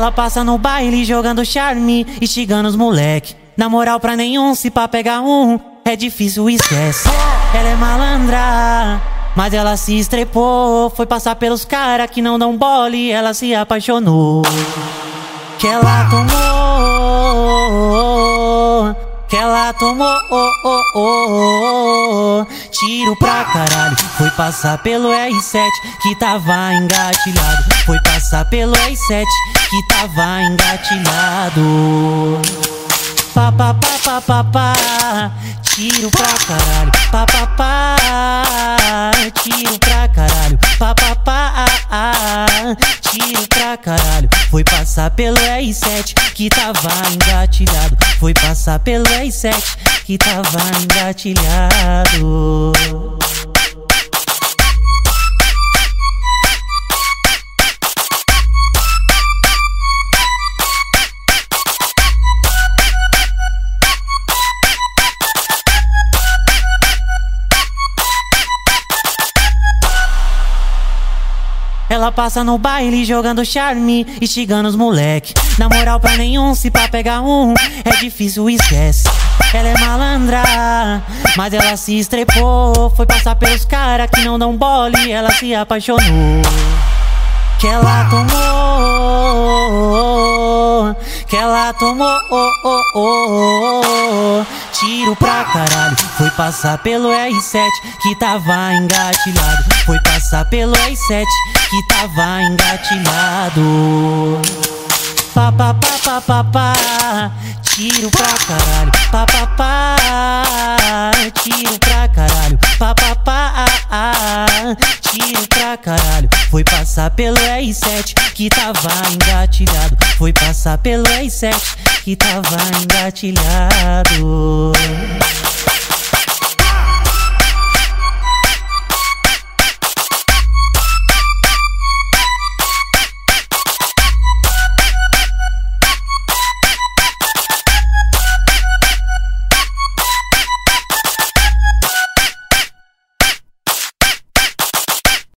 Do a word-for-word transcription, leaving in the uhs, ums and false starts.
Ela passa no baile jogando charme, instigando os moleque. Na moral pra nenhum, se pá pegar um, é difícil, esquece. Ela é malandra, mas ela se estrepou. Foi passar pelos cara que não dão bola e ela se apaixonou. Que ela tomou, que ela tomou, oh, oh, oh, oh. Tiro pra caralho. Foi passar pelo R sete que tava engatilhado. Foi passar pelo R sete que tava engatilhado. Pá, pá, pá, pá, pá, pá. Tiro pra caralho. Pá, pá, pá. Tiro pra caralho. Pá, pá, pá. Tiro pra caralho. Foi passar pelo R sete que tava engatilhado. Foi passar pelo R sete que tava engatilhado. Ela passa no baile jogando charme, instigando os moleque. Na moral pra nenhum, se pá pegar um, é difícil, esquece. Ela é malandra, mas ela se estrepou. Foi passar pelos cara que não dão bola e ela se apaixonou. Que ela tomou, que ela tomou, oh, oh, oh, oh. Tiro pra caralho. Foi passar pelo R sete que tava engatilhado. Foi passar pelo R sete que tava engatilhado. Pá, pá, pá, pá, pá, pá. Tiro pra caralho. Pá, pá, pá. Tiro pra caralho. Pá, pá, pá. Tiro pra caralho. Foi passar pelo R sete que tava engatilhado. Foi passar pelo R sete que tava engatilhado.